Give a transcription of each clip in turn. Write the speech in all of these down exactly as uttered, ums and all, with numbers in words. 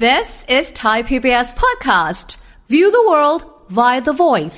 This is Thai พี บี เอส podcast. View the world via the voice.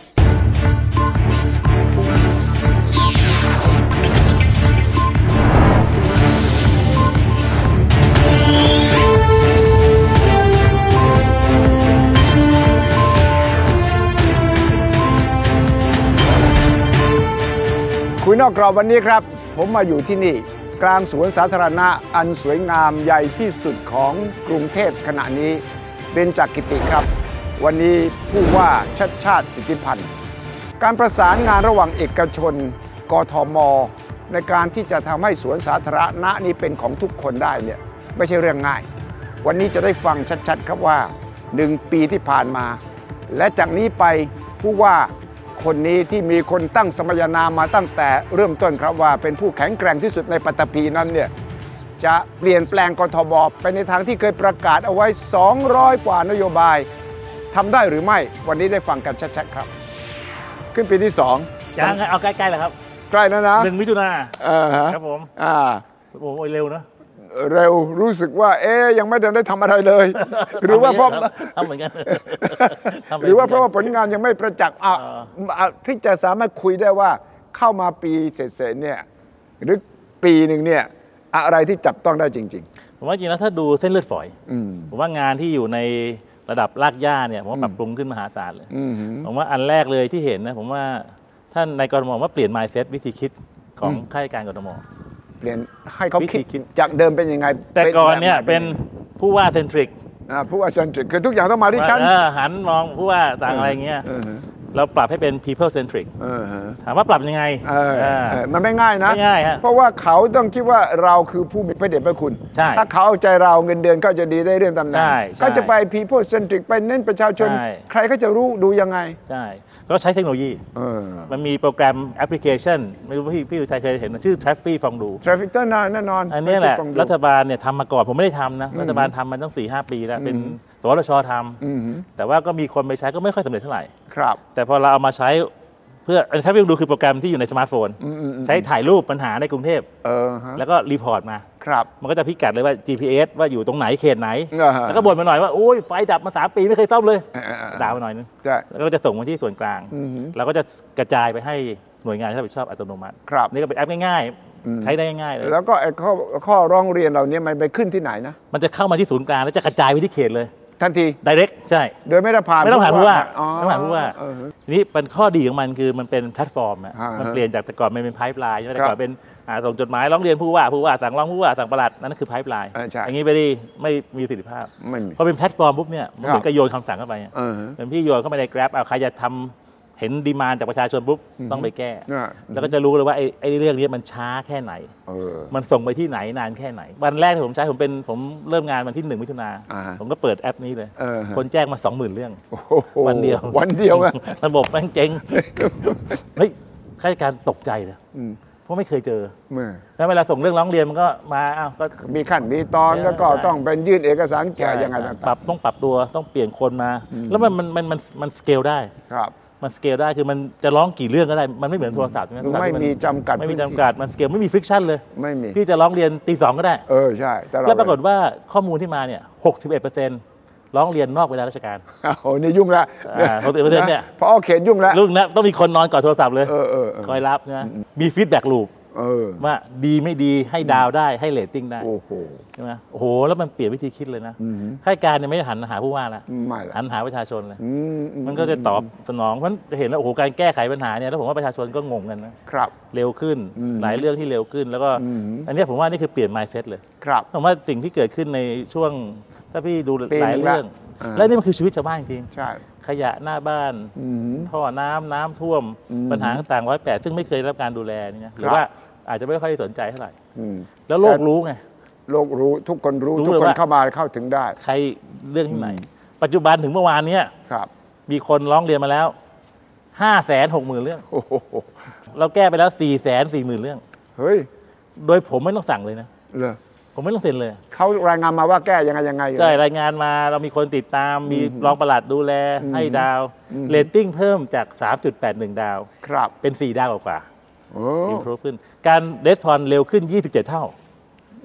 คุยนอกกรอบวันนี้ครับผมมาอยู่ที่นี่กลางสวนสาธารณะอันสวยงามใหญ่ที่สุดของกรุงเทพขณะนี้เบญจกิติครับวันนี้ผู้ว่าชัชชาติสิทธิพันธ์การประสานงานระหว่างเอกชนกทม.ในการที่จะทำให้สวนสาธารณะนี้เป็นของทุกคนได้เนี่ยไม่ใช่เรื่องง่ายวันนี้จะได้ฟังชัดๆครับว่าหนึ่งปีที่ผ่านมาและจากนี้ไปผู้ว่าคนนี้ที่มีคนตั้งสมญานามมาตั้งแต่เริ่มต้นครับว่าเป็นผู้แข็งแกร่งที่สุดในปัตตภีนั้นเนี่ยจะเปลี่ยนแปลงกทม.ไปในทางที่เคยประกาศเอาไว้สองร้อยกว่านโยบายทำได้หรือไม่วันนี้ได้ฟังกันชัดๆครับขึ้นปีที่สองยังเอาใกล้ๆแล้วครับใกล้แล้วนะหนึ่งมิถุนาเออครับผมอ่าโอ้ยเร็วนะเร็วรู้สึกว่าเอ๊ยยังไม่ได้ทำอะไรเลยหรือว่าเพราะทำเหมือนกันหรือว่าเพราะว่าผลงานยังไม่ประจักษ์อ่ะที่จะสามารถคุยได้ว่าเข้ามาปีเศษๆเนี่ยหรือปีหนึ่งเนี่ยอะไรที่จับต้องได้จริงๆผมว่าจริงแล้วถ้าดูเส้นเลือดฝอยผมว่างานที่อยู่ในระดับรากหญ้าเนี่ยผมว่าปรับปรุงขึ้นมหาศาลเลยผมว่าอันแรกเลยที่เห็นนะผมว่าท่านในกทมว่าเปลี่ยน mindset วิธีคิดของข้าราชการกทมเปลี่ยนให้เขาคิดจากเดิมเป็นยังไงแต่ก่อนเนี่ยเป็นผู้ว่าเซนทริกผู้ว่าเซนทริกคือทุกอย่างต้องมาที่ฉันหันมองผู้ว่าต่างอะไรเงี้ยเราปรับให้เป็น people centric ถามว่าปรับยังไงมันไม่ง่ายนะเพราะว่าเขาต้องคิดว่าเราคือผู้มีพระเดชพระคุณถ้าเขาเอาใจเราเงินเดือนก็จะดีได้เรื่องตำแหน่งก็จะไป people centric ไปเน้นประชาชนใครก็จะรู้ดูยังไงใช่ก็ใช้เทคโนโลยีมันมีโปรแกรมแอปพลิเคชันไม่รู้พี่พี่อุทัยเคยเห็นชื่อ Traffic ฟองดู Traffic แน่นอนแน่นอนอันนี้แหละรัฐบาลเนี่ยทำมาก่อนผมไม่ได้ทำนะรัฐบาลทำมาตั้ง สี่ห้า ปีแล้วเป็นสวทช.ทำแต่ว่าก็มีคนไปใช้ก็ไม่ค่อยสำเร็จเท่าไหร่ครับแต่พอเราเอามาใช้เพื่อ Traffic ฟองดูคือโปรแกรมที่อยู่ในสมาร์ทโฟนใช้ถ่ายรูปปัญหาในกรุงเทพแล้วก็รีพอร์ตมามันก็จะพิกัดเลยว่า จี พี เอส ว่าอยู่ตรงไหนเขตไหนแล้วก็บ่นมาหน่อยว่าโอ้ยไฟดับมาสามปีไม่เคยซ่อมเลยด่ามาหน่อยนึงแล้วก็จะส่งมาที่ส่วนกลางเราก็จะกระจายไปให้หน่วยงานที่รับผิดชอบอัตโนมัตินี่ก็เป็นแอปง่ายๆใช้ได้ง่ายๆเลยแล้วก็ไอ้ข้อข้อร้องเรียนเหล่านี้มันไปขึ้นที่ไหนนะมันจะเข้ามาที่ศูนย์กลางแล้วจะกระจายไปที่เขตเลยทันที direct ใช่โดยไม่ต้องผ่านไม่ต้องผ่านผู้ว่าไม่ต้องผ่านผู้ว่านี่เป็นข้อดีของมันคือมันเป็นแพลตฟอร์มมันเปลี่ยนจากแต่ก่อนมันเป็นไพป์ไลน์แต่ก่อนเป็นส่งจดหมายร้องเรียนผู้ว่าผู้ว่าสั่งร้องผู้ว่าสั่งปลัดนั่นคือไพป์ไลน์อย่างนี้ไปดีไม่มีประสิทธิภาพพอเป็นแพลตฟอร์มปุ๊บเนี่ยมันเหมือนกับโยนคำสั่งเข้าไปเป็นพี่โยนเข้าไปใน Grab เอาใครจะทำเห็นดีมานด์จากประชาชนปุ๊บต้องไปแก้แล้วก็จะรู้เลยว่าไอ้ไอ้เรื่องนี้มันช้าแค่ไหนมันส่งไปที่ไหนนานแค่ไหนวันแรกที่ผมใช้ผมเป็นผมเริ่มงานวันที่หนึ่งมิถุนาผมก็เปิดแอปนี้เลยคนแจ้งมา สองหมื่น เรื่องวันเดียววันเดียวระบบแม่งเจ๊งเฮ้ยข้าราชการตกใจเลยเพราะไม่เคยเจอแล้วเวลาส่งเรื่องร้องเรียนมันก็มาอ้าวก็มีขั้นมีตอนแล้วก็ต้องเป็นยื่นเอกสารแก่ยังไงต่างๆปรับต้องปรับตัวต้องเปลี่ยนคนมาแล้วมันมันมันมันสเกลได้มันสเกลได้คือมันจะร้องกี่เรื่องก็ได้มันไม่เหมือนโทรศัพท์ไม่มีจำกัดไม่มีจำกัดมันสเกลไม่มีฟริกชันเลยไม่มีพี่จะร้องเรียนตีสองก็ได้เออใช่แล้วปรากฏว่าข้อมูลที่มาเนี่ย หกสิบเอ็ดเปอร์เซ็นต์ ร้องเรียนนอกเวลาราชการโอ้นี่ยุ่งละหกสิบเอ็ดเปอร์เซ็นต์เนี่ยพอเขตยุ่งละยุ่งนะต้องมีคนนอนก่อนโทรศัพท์เลยคอยรับนะมีฟีดแบ็กลูปว่าดีไม่ดีให้ดาวได้ให้เรตติ้งได้ใช่ไหมโอ้โหแล้วมันเปลี่ยนวิธีคิดเลยนะข้าราชการเนี่ยไม่ได้หันหาผู้ว่าละหันหาประชาชนเลยมันก็จะตอบสนองเพราะเห็นแล้วโอ้โหการแก้ไขปัญหาเนี่ยแล้วผมว่าประชาชนก็งงกันนะครับเร็วขึ้นหลายเรื่องที่เร็วขึ้นแล้วก็อันนี้ผมว่านี่คือเปลี่ยน mindset เลยผมว่าสิ่งที่เกิดขึ้นในช่วงถ้าพี่ดูหลายเรื่องและนี่มันคือชีวิตชาวบ้านจริงขยะหน้าบ้านท่อน้ำน้ำท่วมปัญหาต่างๆร้อยแปดซึ่งไม่เคยรับการดูแลนี่หรือว่าอาจจะไม่ค่อยสนใจเท่าไหร่แล้วโลกรู้ไงโลกรู้ทุกคนรู้ทุกคนเข้ามาเข้าถึงได้ใครเรื่องที่ไหนปัจจุบันถึงเมื่อวานนี้มีคนร้องเรียนมาแล้วห้าแสนหกหมื่นเรื่องเราแก้ไปแล้วสี่แสนสี่หมื่นเรื่องเฮ้ยโดยผมไม่ต้องสั่งเลยนะผมไม่ต้องเซ็นเลยเขารายงานมาว่าแก้ยังไงยังไงใช่รายงานมาเรามีคนติดตามมีรองปลัดดูแลให้ดาวเรตติ้งเพิ่มจาก สามจุดแปดหนึ่ง ดาวเป็นสี่ดาวกว่าอิมโพรฟขึ้นการเรสปอนส์เร็วขึ้นยี่สิบเจ็ดเท่า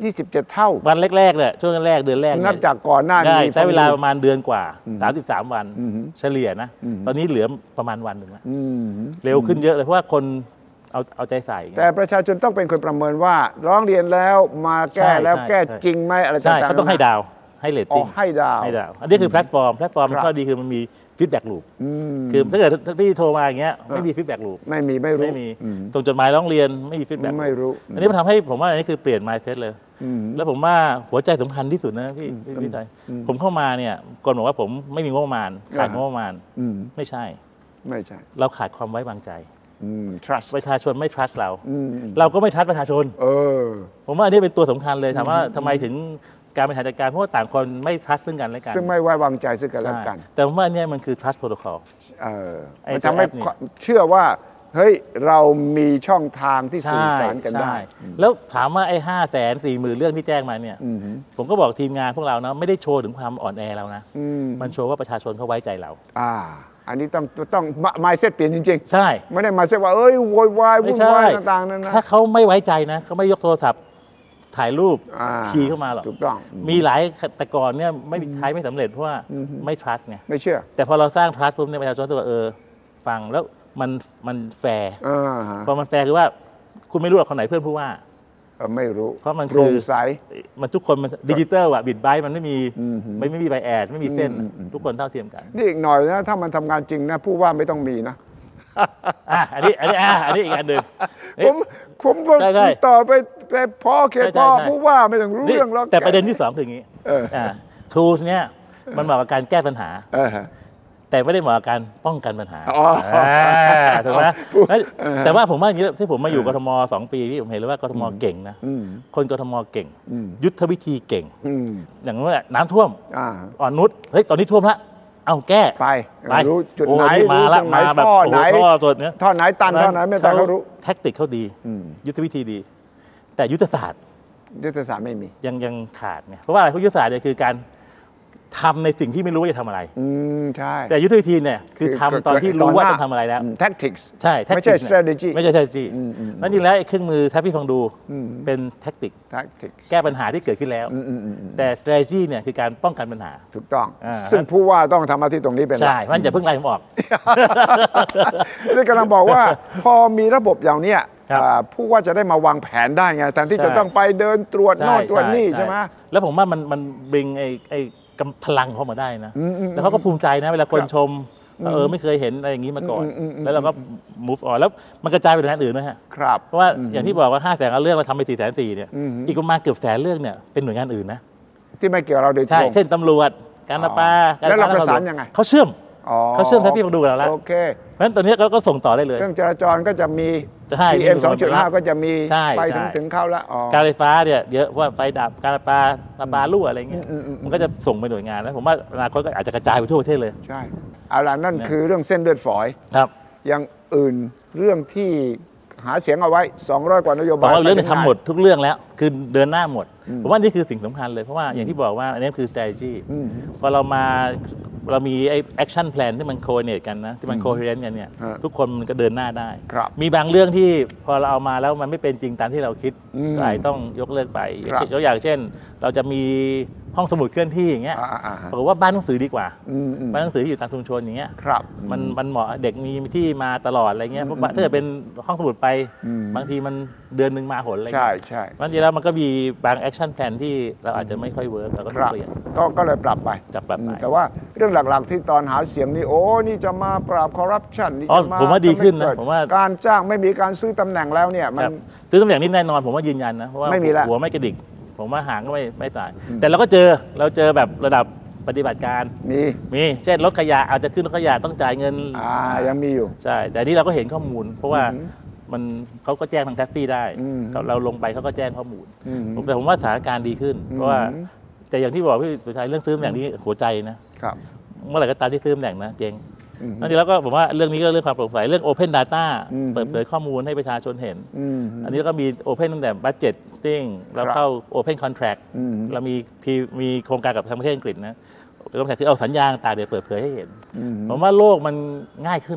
ยี่สิบเจ็ด เท่าวันแรกๆเนี่ยช่วงแรกเดือนแรกนับจากก่อนหน้านี้ใช้เวลาประมาณเดือนกว่าสามสิบสามวันเฉลี่ยนะตอนนี้เหลือประมาณวันหนึ่งแล้วเร็วขึ้นเยอะเลยเพราะว่าคนเอาเอาใจใส่แต่ประชาชนต้องเป็นคนประเมินว่าร้องเรียนแล้วมาแก้แล้วแก้จริงไหมอะไรต่างๆใช่เขาต้องให้ดาวให้เรตติ้งให้ดาวให้ดาวอันนี้คือแพลตฟอร์มแพลตฟอร์มข้อดีคือมันมีฟีดแบ็กลูปคือถ้าเกิดพี่โทรมาอย่างเงี้ยไม่มีฟีดแบ็กลูปไม่มีไม่รู้ไม่มีส่งจดหมายร้องเรียนไม่มีฟีดแบ็กไม่รู้อันนี้มันทำให้ผมว่าอันนี้คือเปลี่ยน mindset เลยแล้วผมว่าหัวใจสำคัญที่สุดนะพี่พี่ไทยผมเข้ามาเนี่ยก่อนบอกว่าผมไม่มีงบประมาณขาดงบประมาณไม่ใช่ไม่ใช่เราขาดความไว้วางใจ trust ประชาชนไม่ trust เราเราก็ไม่ trust ประชาชนเออผมว่าอันนี้เป็นตัวสำคัญเลยถามว่าทำไมถึงการบริหารจัดการเพราะว่าต่างคนไม่ trust ซึ่งกันและกันซึ่งไม่ไว้วางใจซึ่งกันและกันแต่ผมว่าอันนี้มันคือ trust protocol เออมันทำให้เชื่อว่าเฮ้ยเรามีช่องทางที่สื่อสารกันได้แล้วถามว่าไอ้ห้าแสนสี่หมื่นเรื่องที่แจ้งมาเนี่ยผมก็บอกทีมงานพวกเรานะไม่ได้โชว์ถึงความอ่อนแอเรานะมันโชว์ว่าประชาชนเขาไว้ใจเราอ่าอันนี้ต้องต้อง mindset เปลี่ยนจริงๆใช่ไม่ได้ mindset ว่าเอ้ยโวยวายวุ่นวายต่างๆนั่นนะถ้าเขาไม่ไว้ใจนะเขาไม่ยกโทรศัพท์ถ่ายรูปคีย์เข้ามาหรอกถูกต้องมีหลายแต่ก่อนเนี่ยไม่ใช้ไม่สำเร็จเพราะว่าไม่ trust ไงไม่เชื่อแต่พอเราสร้าง trust ปุ๊บเนี่ยประชาชนรู้ว่าเออฟังแล้วมันมันแฟร์พอมันแฟร์คือว่าคุณไม่รู้หรอกคนไหนเพื่อนผู้ว่าไม่รู้เพราะมันคือโปร่งใสมันทุกคนมันดิจิตอลอะบิดไบต์มันไม่มีไม่ไม่มีไบแอสไม่มีเส้นทุกคนเท่าเทียมกันนี่อีกหน่อยนะถ้ามันทำงานจริงนะผู้ว่าไม่ต้องมีนะอ่ะอันนี้อันนี้อ่ะอันนี้อีกอันหนึ่งผมผมต่อไปแต่พอเขตพอผู้ว่าไม่ต้องรู้เรื่องแล้วแต่ประเด็นที่สองคืออย่างนี้อ่า tools เนี่ยมันเหมาะกับการแก้ปัญหาแต่ไม่ได้เหมาะกับการป้องกันปัญหาถูกไหมแต่ว่าผมว่าอย่างนี้ที่ผมมาอยู่กทมสองปีพี่ผมเห็นเลยว่ากทมเก่งนะคนกทมเก่งยุทธวิธีเก่งอย่างนั้นแหละน้ำท่วมอ่อนนุชเฮ้ยตอนนี้ท่วมละเอาแก้ไปไปรู้จุดไหนมาละมาแบบท่อไหนตัวเนี้ยท่อไหนตันท่อไหนไม่ตันเขารู้แท็กติกเขาดียุทธวิธีดีแต่ยุทธศาสตร์ยุทธศาสตร์ไม่มียังยังขาดไงเพราะว่าอะไรเพราะยุทธศาสตร์เนี่ยคือการทำในสิ่งที่ไม่รู้ว่าจะทำอะไรอืมใช่แต่ยุทธวิธีเนี่ยคือทำตอนที่รู้ว่าต้องทำอะไรแล้ว tactics ใช่ไม่ใช่ strategy ไม่ใช่ strategy นั่นจริงแล้วเครื่องมือแทบพี่ฟังดูเป็น tactic แก้ปัญหาที่เกิดขึ้นแล้วแต่ strategy เนี่ยคือการป้องกันปัญหาถูกต้องซึ่งผู้ว่าต้องทำหน้าที่ตรงนี้เป็นใช่มันจะเพิ่งไล่ผมออกนี่กำลังบอกว่าพอมีระบบอย่างนี้ผู้ว่าจะได้มาวางแผนได้ไงแทนที่จะต้องไปเดินตรวจโน่นตรวจนี่ใช่ไหมแล้วผมว่ามันมันบิงไอ้ไอ้กำพลังเขามาได้นะแล้วเขาก็ภูมิใจนะเวลาคนชมเออไม่เคยเห็นอะไรอย่างนี้มาก่อนแล้วเราก็ move on แล้วมันกระจายไปถึงอื่นด้วยฮะเพราะว่าอย่างที่บอกว่าห้าแสนเรื่องเราทำไปสี่แสนสี่เนี่ยอีกประมาณเกือบแสนเรื่องเนี่ยเป็นหน่วยงานอื่นนะที่ไม่เกี่ยวเราโดยตรงใช่เช่นตำรวจการประปาแล้วเราประสานยังไงเขาเชื่อมเขาเชื่อมแทบพี่ฟังดูเราแล้วโอเคเพราะฉะนั้นตอนนี้ก็ส่งต่อได้เลยเรื่องจราจรก็จะมี พี เอ็ม สองจุดห้า ก็จะมีไปถึงถึงเข้าแล้วการไฟฟ้าเนี่ยเยอะเพราะว่าไฟดับการประปาประปารั่วอะไรเงี้ยมันก็จะส่งไปหน่วยงานแล้วผมว่าอนาคตก็อาจจะกระจายไปทั่วประเทศเลยใช่เอาล่ะนั่นคือเรื่องเส้นเลือดฝอยครับอย่างอื่นเรื่องที่หาเสียงเอาไว้สองร้อยกว่านโยบายเรื่องนี้ทำหมดทุกเรื่องแล้วคือเดินหน้าหมดผมว่านี่คือสิ่งสำคัญเลยเพราะว่าอย่างที่บอกว่าอันนี้คือ strategy พอเรามาเรามีไอ้ action plan ที่มัน coordinate กันนะที่มัน coherent กันเนี่ยทุกคนมันก็เดินหน้าได้มีบางเรื่องที่พอเราเอามาแล้วมันไม่เป็นจริงตามที่เราคิดก็อาจต้องยกเลิกไปยกอย่างเช่นเราจะมีห้องสมุดเคลื่อนที่อย่างเงี้ยบอกว่าบ้านหนังสือดีกว่าบ้านหนังสืออยู่ตามชุมชนอย่างเงี้ยมันมันเหมาะเด็กมีที่มาตลอดอะไรเงี้ยเพราะถ้าจะเป็นห้องสมุดไปบางทีมันเดือนหนึ่งมาหนอะไรเงี้ยใช่ใช่บางทีแล้วมันก็มีบาง action plan ที่เราอาจจะไม่ค่อยเวิร์กเราก็ต้องเปลี่ยนก็เลยปรับไปจับปรับไปแต่ว่าเรื่องหลักๆที่ตอนหาเสียงนี่โอ้นี่จะมาปราบคอร์รัปชันนี่จะมาผมว่าดีขึ้นนะผมว่าการจ้างไม่มีการซื้อตำแหน่งแล้วเนี่ยมันซื้อตำแหน่งนี่แน่นอนผมว่ายืนยันนะเพราะว่าหัวไม่กระดิกผมว่าหางก็ไม่ไม่ตายแต่เราก็เจอเราเจอแบบระดับปฏิบัติการมีมีเช่นรถขยะอาจจะขึ้นรถขยะต้องจ่ายเงินอ่ายังมีอยู่ใช่แต่นี่เราก็เห็นข้อมูลเพราะว่ามันเขาก็แจ้งทางแท็กซี่ได้เราลงไปเขาก็แจ้งข้อมูลแต่ผมว่าสถานการณ์ดีขึ้นเพราะว่าแต่อย่างที่บอกพี่สุชัยเรื่องซื้อตำแหน่งนี้หัวใจนะครับเมื่อไหร่ก็ตามที่ซื้อตำแหน่งนะเจ๊งนั่นทีแล้วก็ผมว่าเรื่องนี้ก็เรื่องความโปร่งใสเรื่อง Open Data เปิดเผยข้อมูลให้ประชาชนเห็นอันนี้ก็มี Open ตั้งแต่ Budgeting เราเข้า Open Contract เรามีที่มีโครงการกับทางประเทศอังกฤษนะก็คือเอาสัญญาต่างๆเดี๋ยวเปิดเผยให้เห็นผมว่าโลกมันง่ายขึ้น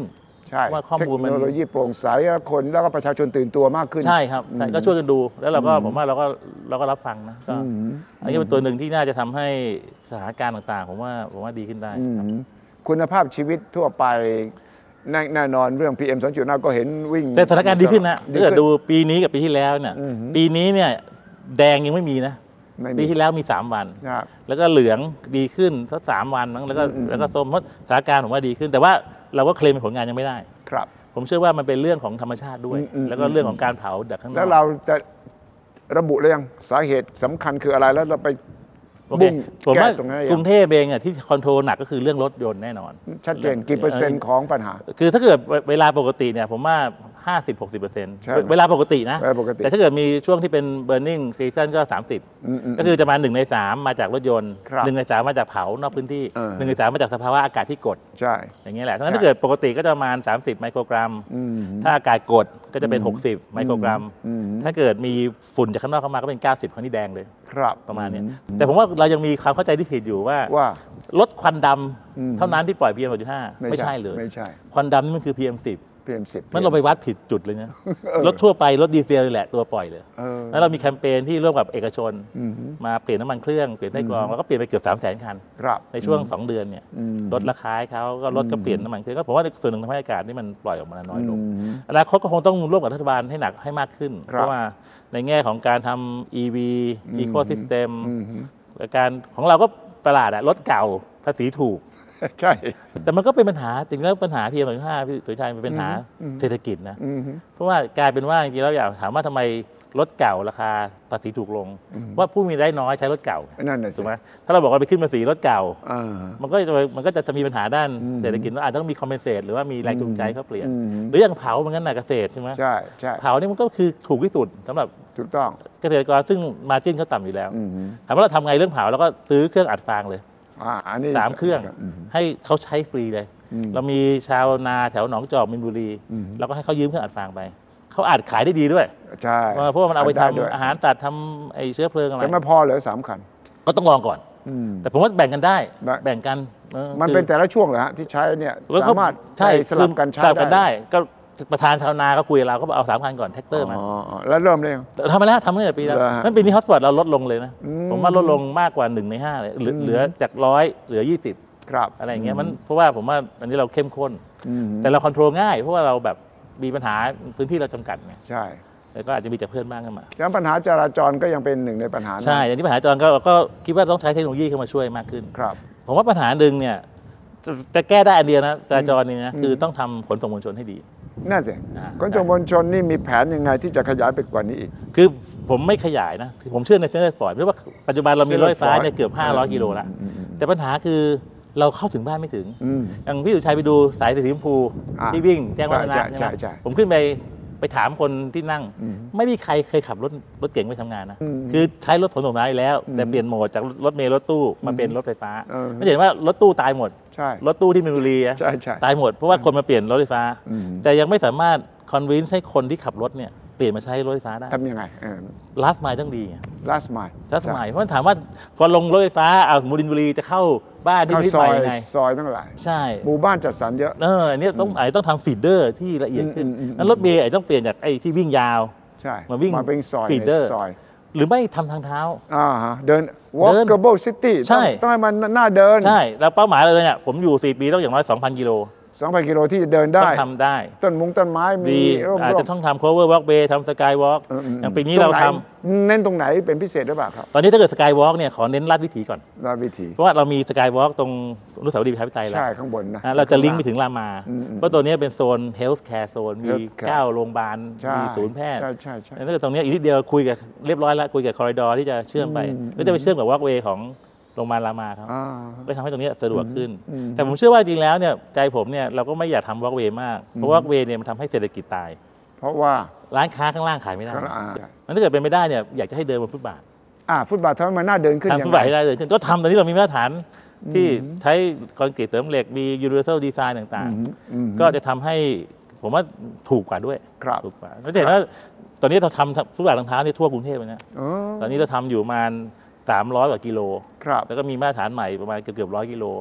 ว่าข้อมูลมันเทคโนโลยีโปร่งใสคนแล้วก็ประชาชนตื่นตัวมากขึ้นใช่ครับใช่ก็ช่วยกันดูแล้วเราก็ผมว่าเราก็เราก็รับฟังนะก็อันนี้เป็นตัวหนึ่งที่น่าจะทำให้สถานการณ์ต่างๆผมว่าผมว่าดีขึ้นได้คุณภาพชีวิตทั่วไปแน่นอนเรื่อง พี เอ็ม สองจุดห้า ก็เห็นวิ่งแต่สถานการณ์ดีขึ้นนะถ้าเกิดดูปีนี้กับปีที่แล้วเนี่ยปีนี้เนี่ยแดงยังไม่มีนะปีที่แล้วมีสามวันแล้วก็เหลืองดีขึ้นสักสามวันมั้งแล้วก็แล้วก็ส้มเพราะสถานการณ์ผมว่าดีขึ้นแต่ว่าเราก็เคลมผลงานยังไม่ได้ครับผมเชื่อว่ามันเป็นเรื่องของธรรมชาติด้วยแล้วก็เรื่องของการเผาดักข้างนอกแล้วเราจะระบุเรื่องสาเหตุสำคัญคืออะไรแล้วเราไปบุ้งผมว่ากรุงเทพเองอ่ะที่คอนโทรลหนักก็คือเรื่องรถยนต์แน่นอนชัดเจนกี่เปอร์เซ็นต์ของปัญหาคือถ้าเกิดเวลาปกติเนี่ยผมว่า ห้าสิบ หกสิบเปอร์เซ็นต์ เวลาปกตินะแต่ถ้าเกิดมีช่วงที่เป็น burning season ก็สามสิบก็คือจะมาหนึ่งในสามมาจากรถยนต์หนึ่งในสามมาจากเผานอกพื้นที่หนึ่งในสามมาจากสภาวะอากาศที่กดใช่อย่างเงี้ยแหละถ้าเกิดปกติก็จะประมาณสามสิบไมโครกรัมถ้าอากาศกดก็จะเป็นหกสิบไมโครกรัมถ้าเกิดมีฝุ่นจากข้างนอกเข้ามาก็เป็นเก้าสิบครั้งนี้แดงเลยประมาณนี้แต่ผมว่าเรายังมีความเข้าใจที่ผิดอยู่ว่าลดควันดำเท่านั้นที่ปล่อย พี เอ็ม สองจุดห้า ไม่ใช่เลยควันดำนี่มันคือ พี เอ็ม สิบพี เอ็ม สิบมันเราไปวัดผิดจุดเลยนะรถทั่วไปรถดีเซลแหละตัวปล่อยเลยแล้วเรามีแคมเปญที่ร่วมกับเอกชนมาเปลี่ยนน้ำมันเครื่องเปลี่ยนไส้กรองแล้วก็เปลี่ยนไปเกือบสามแสนคันในช่วงสองเดือนเนี่ยรถราคาเขาก็รถก็เปลี่ยนน้ำมันเครื่องก็ผมว่าส่วนหนึ่งทำให้อากาศนี่มันปล่อยออกมาน้อยลงอนาคตก็คงต้องร่วมกับรัฐบาลให้หนักให้มากขึ้นเพราะว่าในแง่ของการทำ อี วี Ecosystem การของเราก็ประหลาดอะรถเก่าภาษีถูกใช่แต่มันก็เป็นปัญหาจริงแล้วปัญหา พี เอ็ม สองจุดห้า พี่สุชัยเป็นปัญหาเศรษฐกิจนะเพราะว่ากลายเป็นว่าจริงๆแล้วอยากถามว่าทำไมรถเก่าราคาภาษีถูกลงว่าผู้มีรายได้น้อยใช้รถเก่าถูกไหมถ้าเราบอกว่าไปขึ้นภาษีรถเก่ามันก็มันก็จะมีปัญหาด้านเศรษฐกิจว่าอาจจะต้องมีคอมเพนเซตหรือว่ามีแรงจูงใจเขาเปลี่ยนหรืออย่างเผาเหมือนกันนะเกษตรใช่ไหมใช่ใช่เผานี่มันก็คือถูกที่สุดสำหรับถูกต้องเกษตรกรซึ่งมาจิ้นเขาต่ำอยู่แล้วถามว่าเราทำไงเรื่องเผาเราก็ซื้อเครื่องอัดฟางเลยสามเครื่องให้เขาใช้ฟรีเลยเรามีชาวนาแถวหนองจอกมินบุรีเราก็ให้เขายืมเครื่องอัดฟางไปเขาอัดขายได้ดีด้วยใช่เพราะว่ามันเอาไปทำอาหารตัดทำไอ้เชื้อเพลิงอะไรแต่ไม่พอเหลือสามคันก็ต้องลองก่อนแต่ผมว่าแบ่งกันได้แบ่งกันมันเป็นแต่ละช่วงเหรอฮะที่ใช้เนี่ยสามารถใช้สลับกันใช้ได้ก็ประธานชาวนาก็คุยกับเราก็เอาสามคันก่อนแท็กเตอร์มาแล้วเริ่มเลยทำมาแล้วทำมาตั้งแต่ปีแล้วนั่นปีนี้ฮอตสปอตเราลดลงเลยนะผมว่าลดลงมากกว่าหนึ่งในห้าเลยเหลือจากร้อยเหลือยี่สิบอะไรอย่างเงี้ยมันเพราะว่าผมว่าอันนี้เราเข้มข้นแต่เราคอนโทรลง่ายเพราะว่าเราแบบมีปัญหาพื้นที่เราจำกัดไงใช่แล้วก็อาจจะมีจากเพื่อนบ้างขึ้นมาแล้วปัญหาจราจรก็ยังเป็นหนึ่งในปัญหาใช่อย่างที่ปัญหาจราจรก็ก็คิดว่าต้องใช้เทคโนโลยีเข้ามาช่วยมากขึ้นครับผมว่าปัญหาหนึ่งเนี่ยจะแก้ได้อันเดียวนะจราจรนี่นะคือต้องทำขนส่งมวลชนให้ดีน่าสิขนส่งมวลชนนี่มีแผนยังไงที่จะขยายไปกว่านี้อีกคือผมไม่ขยายนะผมเชื่อในเส้นรถไฟฟ้าเพราะว่าปัจจุบันเรามีรถไฟฟ้าเนี่ยเกือบห้าร้อยกิโลแล้วแต่ปัญหาคือเราเข้าถึงบ้านไม่ถึงอย่างพี่สุชัยไปดูสายสีชมพูที่วิ่งแจ้งวัฒนะใช่ไหมผมขึ้นไปไปถามคนที่นั่งไม่มีใครเคยขับรถรถเก๋งไปทำงานนะคือใช้รถขนส่งน้ำอยู่แล้วแต่เปลี่ยนโหมดจากรถเมล์รถตู้มาเป็นรถไฟฟ้าไม่เห็นว่ารถตู้ตายหมดรถตู้ที่มินบุรีตายหมดเพราะว่าคนมาเปลี่ยนรถไฟฟ้าแต่ยังไม่สามารถคอนวินส์ให้คนที่ขับรถเนี่ยเปลี่ยนมาใช้รถไฟฟ้าได้ทำยังไงลาสไมล์ต้องดีลาสไมล์ลาสไมล์เพราะถามว่าพอลงรถไฟฟ้าเอามินบุรีจะเข้าบ้านที่ไม่ไปยังไงซอยตั้งหลายใช่หมู่บ้านจัดสรรเยอะเอออันนี้ต้องไอ้ต้องทำฟีดเดอร์ที่ละเอียดขึ้นนั้นรถเมล์ไอ้ต้องเปลี่ยนจากไอ้ที่วิ่งยาวมาวิ่งฟีดเดอร์หรือไม่ทำทางเท้าอ่าฮะเดิน walkable city ต้องให้มันน่าเดินใช่แล้วเป้าหมายเลยเนี่ยผมอยู่สี่ปีต้องอย่างน้อย สองพัน กิโลสองพัน กิโลที่จะเดินได้ต้องทำได้ต้นมุงต้นไม้มีอาจจะต้องทำ cover walkway ทำ skywalk อย่างปีนี้เราทำเน้นตรงไหนเป็นพิเศษหรือเปล่าครับตอนนี้ถ้าเกิด skywalk เนี่ยขอเน้นลาดวิถีก่อนลาดวิถีเพราะว่าเรามี skywalk ตรงอนุสาวรีย์ประชาธิปไตยแล้วใช่ข้างบนนะเราจะลิงก์ไปถึงรามาเพราะตัวนี้เป็นโซน health care zone มีเก้าโรงพยาบาลมีศูนย์แพทย์ใช่ใช่ใช่แล้วตรงนี้อีกนิดเดียวคุยกับเรียบร้อยแล้วคุยกับคอริดอร์ที่จะเชื่อมไปก็จะไปเชื่อมกับ walkway ของโรงพยาบาลรามาครับไปทำให้ตรงนี้สะดวกขึ้นแต่ผมเชื่อว่าจริงแล้วเนี่ยใจผมเนี่ยเราก็ไม่อยากทำวอล์กเวย์มากเพราะวอล์กเวย์เนี่ยมันทำให้เศรษฐกิจตายเพราะว่าร้านค้าข้างล่างขายไม่ได้มันถ้าเกิดเป็นไม่ได้เนี่ยอยากจะให้เดินบนฟุตบาทอ่าฟุตบาททำให้มันน่าเดินขึ้นทำฟุตบาทให้ได้เดินขึ้นก็ทำตอนนี้เรามีมาตรฐานที่ใช้คอนกรีตเสริมเหล็กมี universal design ต่างๆก็จะทำให้ผมว่าถูกกว่าด้วยถูกกว่าแล้วเห็นว่าตอนนี้เราทำฟุตบาททางเท้าในทั่วกรุงเทพเลยนะตอนนี้เราทำอยู่ประมาณสามร้อยกว่ากิโลแล้วก็มีมาตรฐานใหม่ประมาณเกือบเกือบร้อยกิโล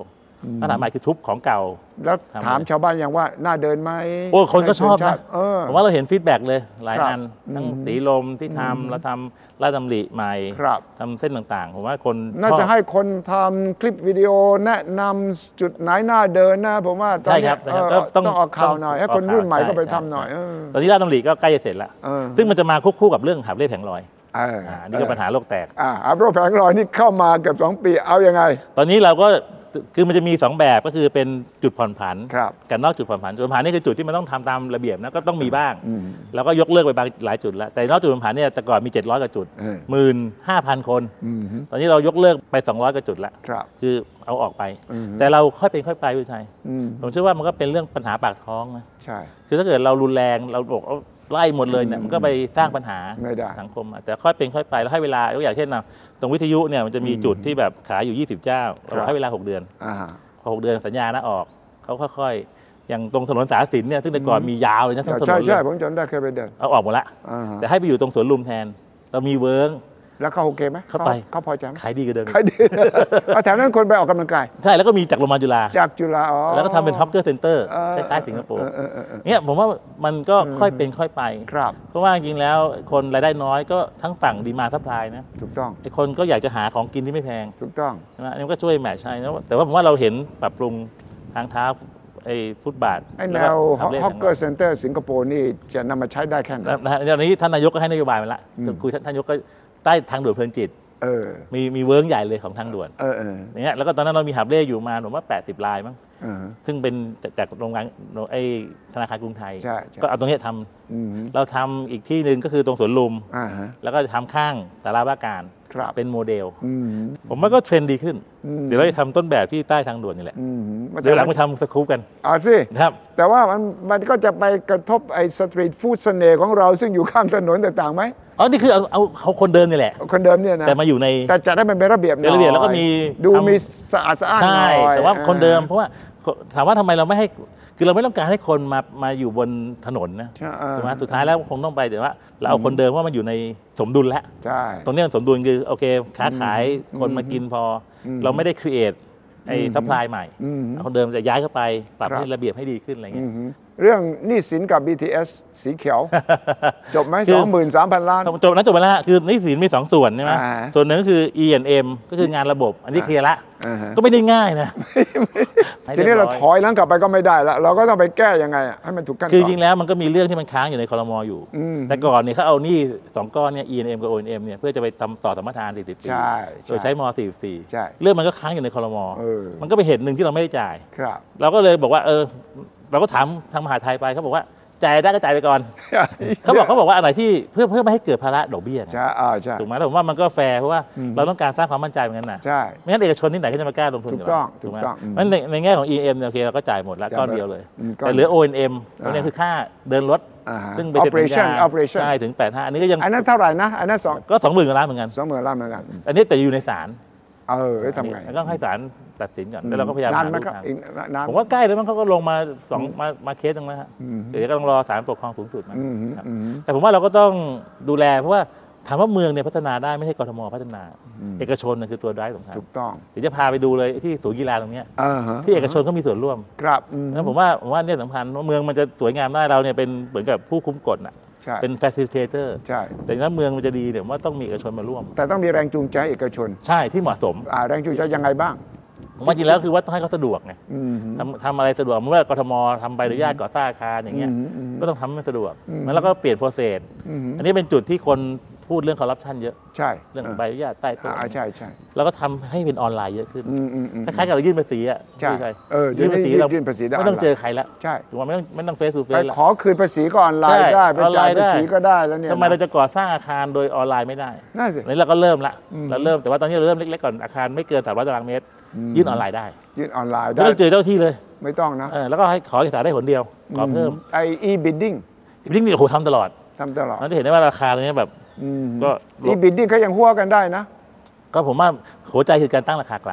มาตรฐานใหม่คือทุบของเก่าแล้วถามชาวบ้านอย่างว่าน่าเดินไหมโอ้คนก็ชอบนะผมว่าเราเห็นฟีดแบ็กเลยหลายอันทั้งสีลมที่ทำเราทำลาดตำริใหม่ทำเส้นต่างๆผมว่าคนน่าจะให้คนทำคลิปวิดีโอแนะนำจุดไหนน่าเดินนะผมว่าตอนนี้ต้องออกข่าวหน่อยให้คนรุ่นใหม่ก็ไปทำหน่อยตอนนี้ลาดตำริก็ใกล้จะเสร็จแล้วซึ่งมันจะมาควบคู่กับเรื่องหาบเล่แผงลอยนี่ก็ปัญหาโลกแตกอ่าโรคแผงลอยนี่เข้ามาเกือบสองปีเอายังไงตอนนี้เราก็คือมันจะมีสองแบบก็คือเป็นจุดผ่อนผันกับนอกจุดผ่อนผันจุดผ่อนผันนี่คือจุดที่มันต้องทำตามระเบียบนะก็ต้องมีบ้างแล้วก็ยกเลิกไปบางหลายจุดแล้วแต่นอกจุดผ่อนผันเนี่ยแต่ก่อนมีเจ็ดร้อยกว่าจุด หนึ่งหมื่นห้าพัน คนตอนนี้เรายกเลิกไปสองร้อยกว่าจุดแล้วคือเอาออกไปแต่เราค่อยเป็นค่อยไปพี่ชัยผมเชื่อว่ามันก็เป็นเรื่องปัญหาปากท้องนะใช่คือถ้าเกิดเรารุนแรงเราบอกไล่หมดเลยเนี่ยมันก็ไปสร้างปัญหาสังคมแต่ค่อยเป็นค่อยไปแล้วให้เวลายกอย่างเช่นนะตรงวิทยุเนี่ยมันจะมีจุดที่แบบขายอยู่ยี่สิบเจ้าเราให้เวลาหกเดือนพอหกเดือนสัญญานะออกเขาค่อยๆอย่างตรงถนนสาสินเนี่ยซึ่งแต่ก่อนมียาวเลยนะทั้งถนนเลยใช่ใช่ผมจำได้เคยไปเดินเอาออกหมดละแต่ให้ไปอยู่ตรงสวนลุมแทนเรามีเวิร์กแล้วเขาโอเคไหมเขาไปเขาพอใจขายดีกว่าเดิมขายดีแถวนั้นคนไปออกกำลังกายใช่แล้วก็มีจากโรงพยาบาลจุฬาจากจุฬาอ๋อแล้วก็ทำเป็นฮอกเกอร์เซ็นเตอร์คล้ายๆสิงคโปร์เนี่ยผมว่ามันก็ค่อยเป็นค่อยไปเพราะว่าจริงๆแล้วคนรายได้น้อยก็ทั้งฝั่งดีมาซัพพลายนะถูกต้องไอ้คนก็อยากจะหาของกินที่ไม่แพงถูกต้องนะนี่ก็ช่วยแมทช์ใช่นะแต่ว่าผมว่าเราเห็นปรับปรุงทางเท้าไอ้ฟุตบาทไอ้แนวฮอกเกอร์เซ็นเตอร์สิงคโปร์นี่จะนำมาใช้ได้แค่ไหนตอนนี้ท่านนายกก็ให้นโยบายมาแล้วคุยท่านนายกก็ใต้ทางด่วนเพลินจิตมีมีเวิร์กใหญ่เลยของทางด่วนอย่างเงี้ยแล้วก็ตอนนั้นเรามีหับเล่อยู่มาผมว่าแปดสิบรายมั้งซึ่งเป็นจากโรงงานไอ้ธนาคารกรุงไทยก็เอาตรงนี้ทำเราทำอีกที่หนึ่งก็คือตรงสวนลุมแล้วก็ทำข้างตลาดว่าการเป็นโมเดลผมว่าก็เทรนด์ดีขึ้นเดี๋ยวเราจะทำต้นแบบที่ใต้ทางด่วนนี่แหละเดี๋ยวหลังไปทำสกู๊ปกันอ๋อสิครับแต่ว่ามันมันก็จะไปกระทบไอ้สตรีทฟู้ดเสน่ห์ของเราซึ่งอยู่ข้างถนนต่างๆไหมอ๋อนี่คือเอาเอาเขาคนเดิมนี่แหละคนเดิมเนี่ยนะแต่มาอยู่ในแต่จะได้มันเป็นระเบียบหน่อยระเบียบแล้วก็มีดูมีสะอาดสะอ้านหน่อยใช่แต่ว่าคนเดิมเพราะว่าถามว่าทำไมเราไม่ให้คือเราไม่ต้องการให้คนมามาอยู่บนถนนนะถูกไหมสุดท้ายแล้วคงต้องไปแต่ว่าเราเอาคนเดิมว่ามันอยู่ในสมดุลแล้วตรงนี้มันสมดุลคือโอเคค้าขายคนมากินพอเราไม่ได้ครีเอทไอ้ซัพพลายใหม่คนเดิมจะย้ายเข้าไปปรับให้ระเบียบให้ดีขึ้นอะไรเงี้ยเรื่องหนี้สินกับ บี ที เอส สีเขียวจบไหมสองหมื่นสามพันล้านจบแล้วจบไปแล้วคือหนี้สินมีสองส่วนใช่ไหมส่วนหนึ่งก็คือ อี แอนด์ เอ็ม ก็คืองานระบบอันนี้เคลียร์ละก็ไม่ได้ง่ายนะทีนี้เราถอยหลังกลับไปก็ไม่ได้แล้วเราก็ต้องไปแก้ยังไงให้มันถูกกันคือจริงแล้วมันก็มีเรื่องที่มันค้างอยู่ในครม.อยู่แต่ก่อนเนี่ยเขาเอาหนี้สองก้อนเนี่ย อี แอนด์ เอ็ม กับ โอ เอ็น เอ็ม เนี่ยเพื่อจะไปทำต่อสัมปทานสี่สิบปีโดยใช้ม.สี่สิบสี่เรื่องมันก็ค้างอยู่ในครม.มันก็เป็นเหตุหนึ่งที่เราไม่ได้จ่ายเราก็เลยบอกว่าเออเราก็ถามทางมหาไทยไปเขาบอกว่าจ่ายได้ก็จ่ายไปก่อนเขาบอกเขาบอกว่าอะไรที่เพื่อเพื่อไม่ให้เกิดภาระดอกเบี้ยใช่ใช่ถูกไหมแต่ผมว่ามันก็แฟร์เพราะว่าเราต้องการสร้างความมั่นใจเหมือนกันนะใช่ไม่งั้นเอกชนที่ไหนก็จะมากล้าลงทุนถูกต้องถูกต้องเพราะในในแง่ของ อี เอ็ม เนี่ยโอเคเราก็จ่ายหมดแล้วก้อนเดียวเลยแต่เหลือ โอ เอ็น เอ็ม นี่คือค่าเดินรถซึ่งเป็น operation operation ใช่ถึงแปดห้าอันนี้ก็ยังอันนั้นเท่าไหร่นะอันนั้นสองก็สองหมื่นกว่าล้านเหมือนกันสองหมื่นล้านเหมือนกันอันนี้แต่อยู่ในศาลเออทำไงก็ให้ศาลตัดสินก่อนแล้วเราก็พยายามนานไหมครับผมว่าใกล้แล้วมันเขาก็ลงมาสองมามาเคสตรงนั้นฮะเดี๋ยวก็ต้องรอศาลปกครองสูงสุดมาแต่ผมว่าเราก็ต้องดูแลเพราะว่าถามว่าเมืองเนี่ยพัฒนาได้ไม่ใช่กทมพัฒนาเอกชนคือตัวได้สำคัญถูกต้องเดี๋ยวจะพาไปดูเลยที่ศูนย์กีฬาตรงนี้ที่เอกชนเขามีส่วนร่วมครับแล้วผมว่าผมว่าเนี่ยสำคัญว่าเมืองมันจะสวยงามได้เราเนี่ยเป็นเหมือนกับผู้คุ้มกฎน่ะเป็น facilitator ใช่แต่ถ้าเมืองมันจะดีเนี่ยว่าต้องมีเอกชนมาร่วมแต่ต้องมีแรงจูงใจเอกชนใช่ที่เหมาะสมแรงจูงใจยังไงบ้างผมว่าจริงแล้วคือว่าต้องให้เขาสะดวกไงทำทำอะไรสะดวกเมื่อกทมทำใบอนุญาตก่อสร้างอาคารอย่างเงี้ยก็ต้องทำให้มันสะดวกแล้วก็เปลี่ยนโปรเซสอันนี้เป็นจุดที่คนพูดเรื่องคอร์รัปชันเยอะใช่เรื่องใบอนุญาตใต้โต๊ะใช่ใช่แล้วก็ทำให้เป็นออนไลน์เยอะขึ้นคล้ายๆกับเรายื่นภาษีอ่ะใช่ยื่นภาษีเรายื่นภาษีไม่ต้องเจอใครแล้วใช่ถูกไหมไม่ต้องไม่ต้องเฟซทูเฟซไปขอคืนภาษีก็ออนไลน์ได้ไปจ่ายภาษีก็ได้แล้วเนี่ยทำไมเราจะก่อสร้างอาคารโดยออนไลน์ไม่ได้น่าสินี่เราก็เริ่มละเราเริ่มแต่ว่าตอนนี้เราเริ่มเล็กๆก่อนอาคารไม่เกินสามร้อยตารางเมตรยื่นออนไลน์ได้ยื่นออนไลน์ได้ไม่ต้องเจอเจ้าที่เลยไม่ต้องนะแล้วก็ให้ขอเอกสารได้ผลเดียวขอเพิ่มไอ e-bidding e-bidding นี่โอ้โหทำตลอดทำตลอดเราจะเห็นได้ว่าราคาตรงนี้แบบก็ e-bidding ก็ยังหัวกันได้นะก็ผมว่าหัวใจคือการตั้งราคากลาง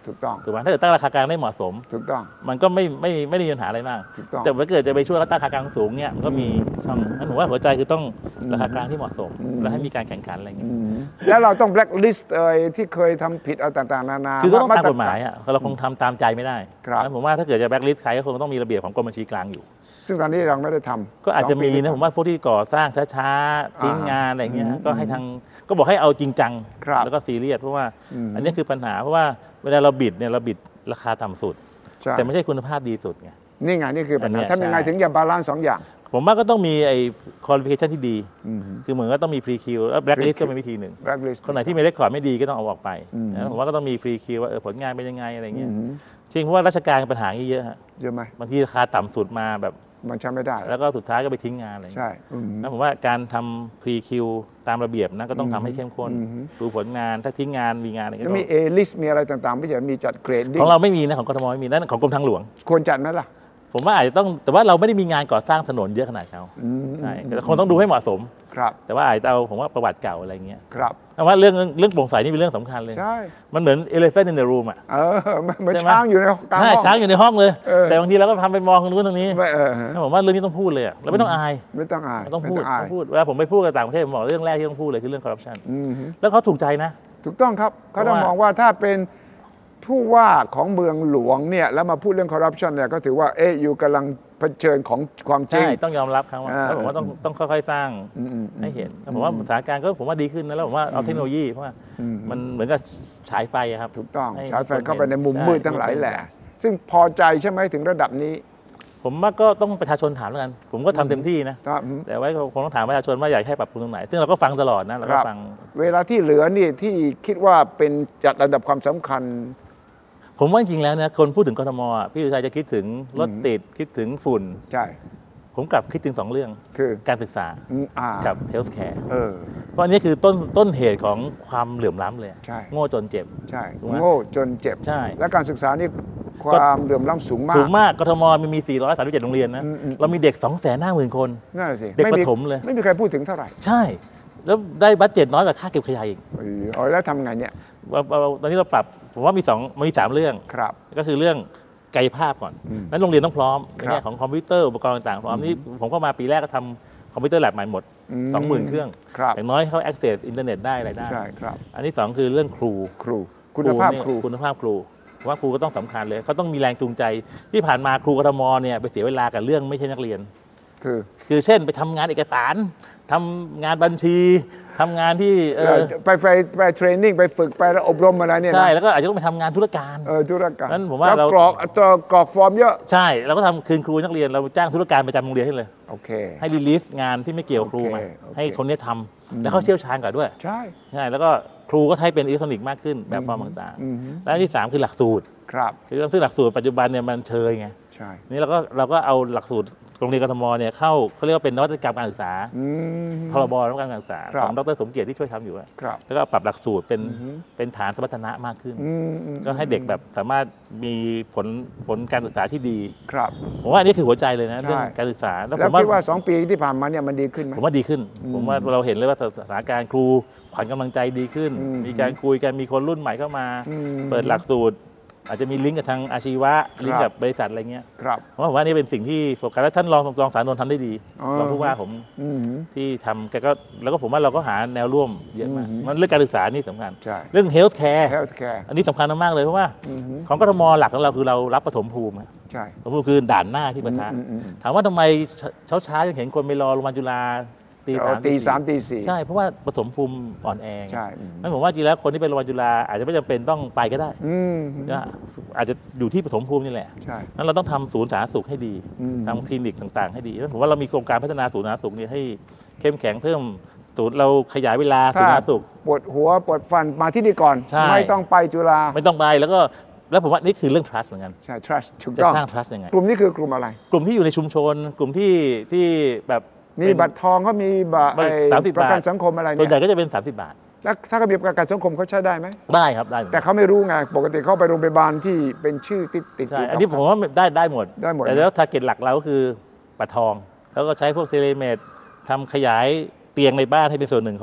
ถูกต้องถูกไหมถ้าเกิดตั้งราคากลางได้เหมาะสมถูกต้องมันก็ไม่ไม่ไม่ได้มีปัญหาอะไรมากแต่ถ้าเกิดจะไปช่วยเขาตั้งราคากลางสูงเนี่ยมันก็มีช่องนั้นผมว่าหัวใจคือต้องราคากลางที่เหมาะสมและให้มีการแข่งขันอะไรอย่างเงี้ยแล้วเราต้องแบล็คลิสต์เอ่ยที่เคยทำผิดอะไรต่างๆนานาคือก็ต้องตามกฎหมายอ่ะเราคงทำตามใจไม่ได้แล้วผมว่าถ้าเกิดจะแบล็คลิสต์ใครก็คงต้องมีระเบียบของกรมบัญชีกลางอยู่ซึ่งตอนนี้เราไม่ได้ทำก็อาจจะมีนะผมว่าพวกที่ก่อสร้างช้าๆทิ้งงานอะไรเงี้ยก็ให้ทางก็บอกให้เอาจริงจังแล้วก็ซีเรียสเพราะว่าอันนี้คือปัญหาเพราะว่าเวลาเราบิดเนี่ยเราบิดราคาต่ำสุดแต่ไม่ใช่คุณภาพดีสุดไงนี่ไงนี่คือปัญหาทำยังไงถึงจะบาลานซ์สองอย่างผมว่าก็ต้องมีไอ้ qualification ที่ดีคือเหมือนก็ต้องมี pre Q แล้ว blacklist ก็เป็นวิธีหนึ่งคนไหนที่ไม่ได้ขอไม่ดีก็ต้องเอาออกไปผมว่าก็ต้องมี pre Q ว่าเออผลงานเป็นยังไงอะไรเงี้ยจริงเพราะว่าราชการปัญหาเยอะฮะเยอะไหมบางทีราคาต่ำสุดมาแบบมันใช้ไม่ได้แล้วก็สุดท้ายก็ไปทิ้งงานอะไรใช่แล้วผมว่าการทำ pre Q ตามระเบียบนะก็ต้องทำให้เข้มข้นดูผลงานถ้าทิ้งงานมีงานอะไรก็ต้องมี A list มีอะไรต่างๆไม่ใช่มีจัดเกรดของเราไม่มีนะของกทมไม่มีนั่นของกรมทางหลวงควรจัดไหมล่ะผมว่าอาจจะต้องแต่ว่าเราไม่ได้มีงานก่อสร้างถนนเยอะขนาดเขาใช่แต่คงต้องดูให้เหมาะสมครับแต่ว่าอาจจะเอาผมว่าประวัติเก่าอะไรเงี้ยครับเพราะว่าเรื่องเรื่องโปร่งใสนี่เป็นเรื่องสำคัญเลยใช่มันเหมือน elephant in the room อ่ะเออเหมือนช้างอยู่ในห้องใช่ช้างอยู่ในห้องเลยแต่บางทีเราก็ทำไปมองตรงนู้นตรงนี้ผมว่าเรื่องนี้ต้องพูดเลยเราไม่ต้องอายไม่ต้องอายต้องพูดต้องพูดเวลาผมไปพูดกับต่างประเทศผมบอกเรื่องแรกที่ต้องพูดเลยคือเรื่องคอร์รัปชันแล้วเขาถูกใจนะถูกต้องครับเขาต้องมองว่าถ้าเป็นผู้ว่าของเมืองหลวงเนี่ยแล้วมาพูดเรื่องคอร์รัปชันเนี่ยก็ถือว่าเอ๊ะอยู่กำลังเผชิญของความจริงใช่ต้องยอมรับครับว่าแล้วผมว่าต้องต้องค่อยๆสร้างให้เห็นผมว่าสถานการณ์ก็ผมว่าดีขึ้นนะแล้วผมว่าเอาเทคโนโลยีเพราะว่ามันเหมือนกับฉายไฟครับถูกต้องฉายไฟเข้าไปในมุมมืดทั้งหลายแหละซึ่งพอใจใช่ไหมถึงระดับนี้ผมว่าก็ต้องประชาชนถามแล้วกันผมก็ทำเต็มที่นะแต่ไว้คงต้องถามประชาชนว่าอยากให้ปรับปรุงตรงไหนซึ่งเราก็ฟังตลอดนะเราก็ฟังเวลาที่เหลือนี่ที่คิดว่าเป็นจัดระดับความสำคัญผมว่าจริงๆแล้วเนี่ยคนพูดถึงกทมพี่สุชัยจะคิดถึงรถติดคิดถึงฝุ่นใช่ผมกลับคิดถึงสองเรื่องคือการศึกษากับเฮลท์แคร์เออเพราะอันนี้คือต้นต้นเหตุของความเหลื่อมล้ำเลยใช่โง่จนเจ็บใช่โง่จนเจ็บใช่และการศึกษานี่ความเหลื่อมล้ำสูงมากสูงมากกทมมันมีสี่ร้อยสามสิบเจ็ดโรงเรียนนะเรามีเด็ก สองแสนห้าหมื่น คนนั่นสิเด็กประถมเลยไม่มีใครพูดถึงเท่าไหร่ใช่แล้วได้บัดเจ็ตน้อยกว่าค่าเก็บขยะอีกอ๋อแล้วทำไงเนี่ยตอนนี้เราปรับผมว่ามีสองมีสามเรื่องก็คือเรื่องกายภาพก่อนนั้นโรงเรียนต้องพร้อมในแง่ของคอมพิวเตอร์อุปกรณ์ต่างๆพร้อมนี่ผมเข้ามาปีแรกก็ทำคอมพิวเตอร์แลบใหม่หมด สองหมื่น เครื่องอย่างน้อยเขา access อินเทอร์เน็ตได้อะไรได้ใช่ครับอันที่สองคือเรื่องครูครูคุณภาพครูคุณภาพครูว่าครูก็ต้องสำคัญเลยเขาต้องมีแรงจูงใจที่ผ่านมาครูกทมเนี่ยไปเสียเวลากับเรื่องไม่ใช่นักเรียนคือคือเช่นไปทำงานเอกสารทำงานบัญชีทำงานที่ไปไปไปเทรนนิ่งไปฝึกไปแล้วอบรมอะไรเนี่ยใช่แล้วก็อาจจะต้องไปทำงานธุรการเออธุรการนั้นผมว่าเรากรอกตัวกรอกฟอร์มเยอะใช่เราก็ทำคืนครูนักเรียนเราจ้างธุรการประจำโรงเรียนให้เลยโอเคให้รีลิสงานที่ไม่เกี่ยวกับครูมาให้คนนี้ทำแล้วเขาเชี่ยวชาญกว่าด้วยใช่ใช่แล้วก็ครูก็ให้เป็นอิเล็กทรอนิกส์มากขึ้นแบบฟอร์มต่างๆและที่สามคือหลักสูตรครับคือซึ่งหลักสูตรปัจจุบันเนี่ยมันเชยไงใช่นี่เราก็เราก็เอาหลักสูตรโรงเรียนกทมเนี่ยเข้าเขาเรียกว่าเป็นนวัตกรรมการศึกษาพรบนวัตกรรมการศึกษาของดร.สมเกียรติที่ช่วยทำอยู่แล้วก็ปรับหลักสูตรเป็นเป็นฐานสมรรถนะมากขึ้นก็ให้เด็กแบบสามารถมีผลผลการศึกษาที่ดีผมว่าอันนี้คือหัวใจเลยนะเรื่องการศึกษาแล้วผมคิดว่าสองปีที่ผ่านมาเนี่ยมันดีขึ้นไหมผมว่าดีขึ้นผมว่าเราเห็นเลยว่าสถานการณ์ครูขวัญกำลังใจดีขึ้นมีการคุยกันมีคนรุ่นใหม่เข้ามาเปิดหลักสูตรอาจจะมีลิงก์กับทางอาชีวะลิงก์กับบริษัทอะไรเงี้ยเพราะผมว่านี่เป็นสิ่งที่โฟกัสและท่านรองรองสานนท์ทำได้ดีรองผู้ว่าผมที่ทำแกก็แล้วก็ผมว่าเราก็หาแนวร่วมเยอะมากมันเรื่องการศึกษานี่สำคัญเรื่องเฮลท์แคร์อันนี้สำคัญมากเลยเพราะว่าของกทมหลักของเราคือเรารับปฐมภูมิปฐมภูมิคือด่านหน้าที่ประทะถามว่าทำไมเช้าช้ายังเห็นคนไปรอโรงพยาบาลจุฬาตีสามตีสามตีสี่ใช่เพราะว่าปฐมภูมิอ่อนแอใช่นั่นผมว่าจริงแล้วคนที่เป็นโรงพยาบาลจุฬาอาจจะไม่จำเป็นต้องไปก็ได้อาจจะอยู่ที่ปฐมภูมินี่แหละนั้นเราต้องทำศูนย์สาธารณสุขให้ดีทำคลินิกต่างๆให้ดีแล้วผมว่าเรามีโครงการพัฒนาศูนย์สาธารณสุขนี้ให้เข้มแข็งเพิ่มศูนย์เราขยายเวลาศูนย์สาธารณสุขปวดหัวปวดฟันมาที่นี่ก่อนไม่ต้องไปจุฬาไม่ต้องไปแล้วก็แล้วผมว่านี่คือเรื่อง trust เหมือนกันใช่ trust ถูกต้องจะสร้าง trust ยังไงกลุ่มนี้คือกลุ่มอะไรกลุ่มที่อยู่ในชุมชนกลุ่มที่ที่แบบมีบัตรทองเขามีบัตรประกันสังคมอะไรเนี่ยส่วนใหญ่ก็จะเป็นสามสิบบาทแล้วถ้าเขามีประกันสังคมเขาใช้ได้ไหมได้ครับได้แต่เขาไม่รู้ไงปกติเขาไปโรงพยาบาลที่เป็นชื่อติดติดใช่อันนี้ผมว่าได้ได้หมดได้หมดแต่แล้วทาร์เก็ตหลักเราก็คือบัตรทองแล้วก็ใช้พวกเทเลเมดทำขยายเตียงในบ้านให้เป็นส่วนหนึ่งของ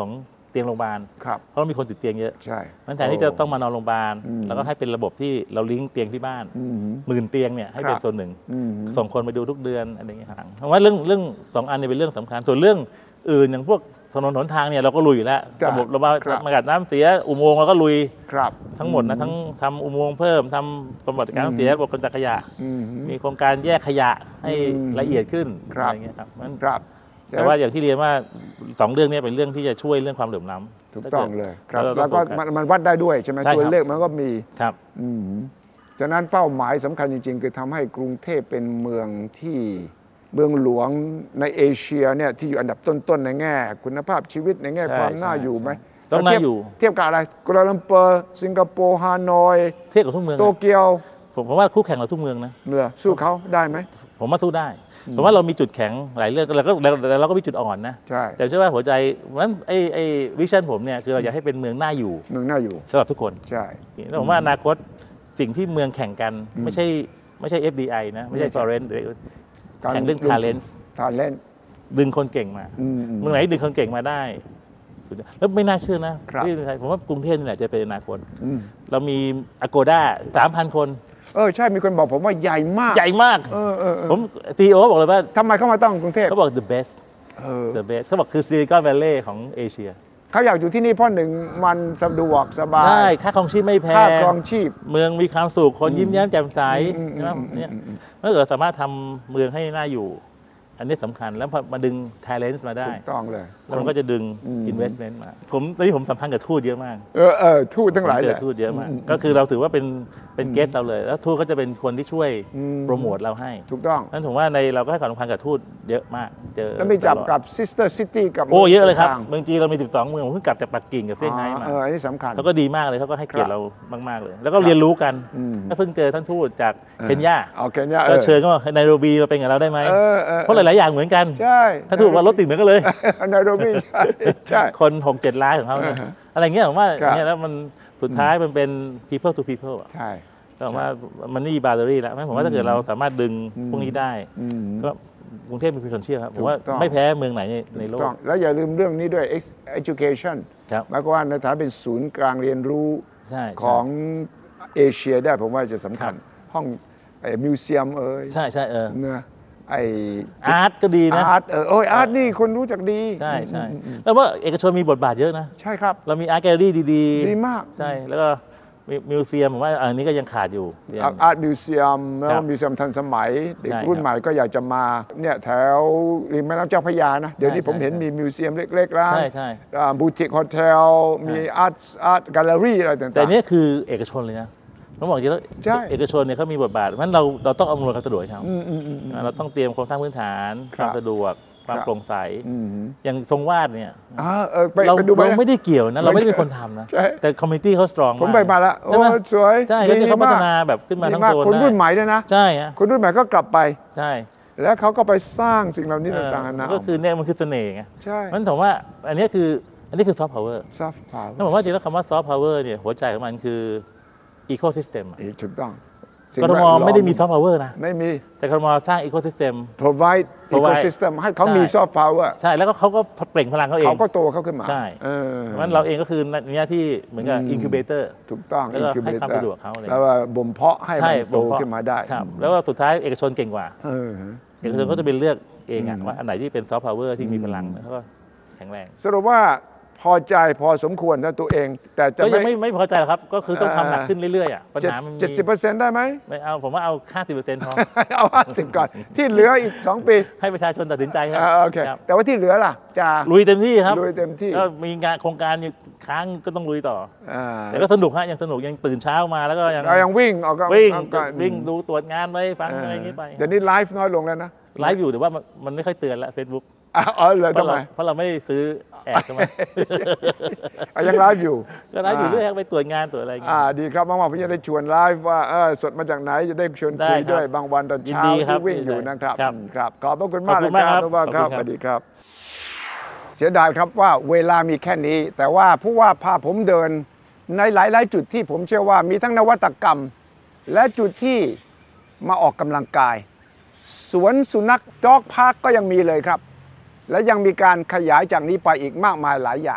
เตียงโรงพยาบาลเพราะมีคนติดเตียงเยอะใช่แทนที่จะต้องมานอนโรงพยาบาลแล้วก็ให้เป็นระบบที่เราลิงก์เตียงที่บ้านหมื่นเตียงเนี่ยให้เป็นส่วนหนึ่งส่งคนไปดูทุกเดือนอะไรอย่างเงี้ยครับเพราะว่าเรื่องเรื่องสองอันนี้เป็นเรื่องสำคัญส่วนเรื่องอื่นอย่างพวกถนนหนทางเนี่ยเราก็ลุยอยู่แล้วระบบระบายอากาศน้ำเสียอุโมงค์เราก็ลุยทั้งหมดนะทั้งทำอุโมงค์เพิ่มทำระบบการน้ำเสียระบบกำจัดขยะมีโครงการแยกขยะให้ละเอียดขึ้นอะไรอย่างเงี้ยครับแต่ว่าอย่างที่เรียนว่าสองเรื่องนี้เป็นเรื่องที่จะช่วยเรื่องความเหลื่อมล้ำถูกต้องเลยครับแล้วก็มันวัดได้ด้วยใช่ไหมตัวเลขมันก็มีครับฉะนั้นเป้าหมายสำคัญจริงๆคือทำให้กรุงเทพเป็นเมืองที่เมืองหลวงในเอเชียเนี่ยที่อยู่อันดับต้นๆในแง่คุณภาพชีวิตในแง่ความน่าอยู่ไหมต้องน่าอยู่เทียบกับอะไรกัวลาลัมเปอร์สิงคโปร์ฮานอยเทียบกับทุกเมืองโตเกียวผมว่าคู่แข่งเราทุกเมืองนะเหนือสู้เขาได้ไหมผมว่าสู้ได้เพราะว่าเรามีจุดแข็งหลายเรื่องแล้วก็เราก็มีจุดอ่อนนะใช่แต่เชื่อว่าหัวใจนั้นไอ้ไอ้วิชั่นผมเนี่ยคือเราอยากให้เป็นเมืองน่าอยู่เมืองน่าอยู่สำหรับทุกคนใช่แล้วผมว่าอนาคตสิ่งที่เมืองแข่งกันไม่ใช่ไม่ใช่ เอฟ ดี ไอ นะไม่ใช่ Foreign แข่งเรื่อง talent talent ดึงคนเก่งมาเมืองไหนดึงคนเก่งมาได้แล้วไม่น่าเชื่อนะที่ผมว่ากรุงเทพนี่แหละจะเป็นอนาคตเรามี Agoda สามพัน คนเออใช่มีคนบอกผมว่าใหญ่มากใหญ่มากเออเออผมซีอีโอบอกเลยว่าทำไมเขามาต้องกรุงเทพเขาบอก the best the best เขาบอกคือ Silicon Valley ของเอเชียเขาอยากอยู่ที่นี่เพราะหนึ่งมันสะดวกสบายใช่ค่าครองชีพไม่แพงค่าครองชีพเมืองมีความสุขคนยิ้มแย้มแจ่มใสนะครับเนี่ยเมื่อเราสามารถทำเมืองให้น่าอยู่อันนี้สำคัญแล้วมาดึง talent มาได้ถูกต้องเลยแล้วมันก็จะดึง investment มาผมตอนนี้ผมสัมพันธ์กับทูตเยอะมากเออเออทูตทั้งหลายเลยทูตเยอะมากก็คือเราถือว่าเป็นเป็นเกสเราเลยแล้วทูตก็จะเป็นคนที่ช่วยโปรโมทเราให้ถูกต้องนั่นผมว่าในเราก็ให้ความสำคัญกับทูตเยอะมากเจอแล้วมีจับกับ sister city กับโอ้เยอะเลยครับเมืองจีนเรามีสิบสองเมืองผมเพิ่งกลับจากปักกิ่งกับเซี่ยงไฮ้มาเอออันนี้สำคัญเขาก็ดีมากเลยเขาก็ให้เกียรติเรามากๆเลยแล้วก็เรียนรู้กันก็เพิ่งเจอท่านทูตจากเคนยาก็เชิญเขาไนโรบีมาเป็นกับเราได้ไหมเพราะหลายๆอย่างเหมือนกันใช่ถ้าถูกว่ารถติดเหมือนกันเลยไนโรบีใช่ใช่คนหกเจ็ดล้านของเขาอะไรเงี้ยผมว่าเนี่ยแล้วมันสุดท้ายมันเป็น people to people อ่ะใช่ผมว่ามันนี่บาร์เตอรี่แล้วผมว่าถ้าเกิดเราสามารถดึงพวกนี้ได้ก็กรุงเทพมี potential ครับผมว่าไม่แพ้เมืองไหนในโลกแล้วอย่าลืมเรื่องนี้ด้วย education หมายความว่าในฐานะเป็นศูนย์กลางเรียนรู้ของเอเชียได้ผมว่าจะสำคัญห้องมิวเซียมเอ่ยใช่ใช่เออเนื้อไออาร์ตก็ดีนะอาร์ตเออโอ้ยอาร์ตนี่คนรู้จักดีใช่ใช่แล้วว่าเอกชนมีบทบาทเยอะนะใช่ครับเรามีอาร์ตแกลเลอรี่ดีๆดีมากใช่แล้วก็มิวเซียมผมว่าอันนี้ก็ยังขาดอยู่อาร์ตมิวเซียมแล้วมิวเซียมทันสมัยเด็กรุ่นใหม่ก็อยากจะมาเนี่ยแถวริมแม่น้ำเจ้าพระยานะเดี๋ยวนี้ผมเห็นมีมิวเซียมเล็กๆร้านบูติกโฮเทลมีอาร์ตอาร์ตแกลเลอรี่อะไรต่างๆแต่นี่คือเอกชนเลยนะผมบอกจริงแล้วเอกชนเนี่ยเขามีบทบาทเพราะฉะนั้นเราเราต้องอำนวยความสะดวกให้เขาเราต้องเตรียมโครงสร้างพื้นฐานความสะดวกความโปร่งใสอย่างทรงวาดเนี่ยเราเราไม่ได้เกี่ยวนะเราไม่ได้เป็นคนทำนะแต่คอมมูนิตี้เขาสตรองมากผมไปมาแล้วโอ้สวยใช่แล้วเขาพัฒนาแบบขึ้นมาทั้งโซนคนรุ่นใหม่ด้วยนะใช่ฮะคนรุ่นใหม่ก็กลับไปใช่แล้วเขาก็ไปสร้างสิ่งเหล่านี้ต่างๆนะก็คือเนี่ยมันคือเสน่ห์ไงใช่มันถือว่าอันนี้คืออันนี้คือซอฟต์พาวเวอร์ซอฟต์พาวเวอร์ถ้าบอกว่าจริงแล้วคำว่าซอฟต์พาวเวอร์เนี่ยหัวใจของมันคืออีโคซิสเต็มถูกต้องกทมไม่ได้มีซอฟต์พาวเวอร์นะไม่มีแต่กทมสร้างอีโคซิสเต็ม provide ecosystem ให้เขามีซอฟต์พาวเวอร์ใช่แล้วก็เขาก็เปล่งพลังเขาเองเขาก็โตเขาขึ้นมาใช่เพราะฉะนั้นเราเองก็คือหน้าที่เหมือนกับอินคิวเบเตอร์ถูกต้องแล้วก็ให้ความสะดวกเขาแล้วบ่มเพาะให้มันโตขึ้นมาได้แล้วก็สุดท้ายเอกชนเก่งกว่าเอกชนก็จะเป็นเลือกเองว่าอันไหนที่เป็นซอฟต์พาวเวอร์ที่มีพลังแล้วก็แข็งแรงสรุปว่าพอใจพอสมควรนะตัวเองแต่จะไม่ไม่ไม่พอใจหรอกครับก็คือต้องทำหนักขึ้นเรื่อยๆอ่ะปัญหามันมีเจ็ดสิบเปอร์เซ็นต์ ได้ไหมไม่เอาผมว่าเอาห้าสิบเปอร์เซ็นต์พอเอาห้าสิบก่อนที่เหลืออีกสองปีให้ประชาชนตัดสินใจครับโอเคแต่ว่าที่เหลือล่ะจะลุยเต็มที่ครับลุยเต็มที่ก็มีงานโครงการอยู่ค้างก็ต้องลุยต่อแต่ก็สนุกฮะยังสนุกยังตื่นเช้ามาแล้วก็ยังยังวิ่งออกก็วิ่งวิ่งดูตรวจงานไปฟังอะไรอย่างนี้ไปเดี๋ยวนี้ไลฟ์น้อยลงแล้วนะไลฟ์อยู่แต่ว่ามันไม่ค่อยเตือนแล้ว Facebook อ๋อเลยทำไมเพราะเราไม่ได้ซื้อแอดใช่ไหมยังไลฟ์อยู่ก็ไลฟ์อยู่เรื่อยไปตรวจงานตรวจอะไรอย่างเงี้ยดีครับบางวันพี่จะได้ชวนไลฟ์ว่าสดมาจากไหนจะได้ชวนคุยด้วยบางวันตอนเช้าที่วิ่งอยู่นะครับครับขอบพระคุณมากเลยครับผู้ว่าครับสวัสดีครับเสียดายครับว่าเวลามีแค่นี้แต่ว่าผู้ว่าพาผมเดินในหลายๆจุดที่ผมเชื่อว่ามีทั้งนวัตกรรมและจุดที่มาออกกำลังกายสวนสุนัขด็อกพาร์คก็ยังมีเลยครับและยังมีการขยายจากนี้ไปอีกมากมายหลายอย่าง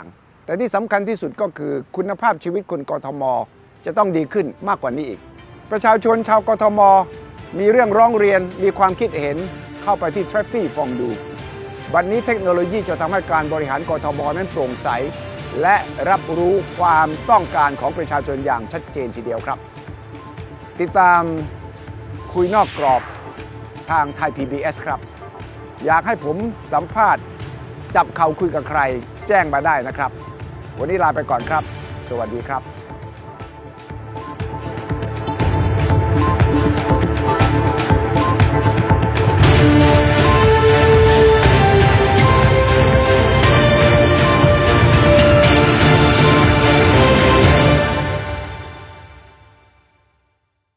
แต่ที่สำคัญที่สุดก็คือคุณภาพชีวิตคนกทมจะต้องดีขึ้นมากกว่านี้อีกประชาชนชาวกทมมีเรื่องร้องเรียนมีความคิดเห็นเข้าไปที่ Traffic ฟองดูบัดนี้เทคโนโลยีจะทำให้การบริหารกทมนั้นโปร่งใสและรับรู้ความต้องการของประชาชนอย่างชัดเจนทีเดียวครับติดตามคุยนอกกรอบทางไทย พี บี เอส ครับอยากให้ผมสัมภาษณ์จับเข่าคุยกับใครแจ้งมาได้นะครับวันนี้ลาไปก่อนครับสวัสดีครับ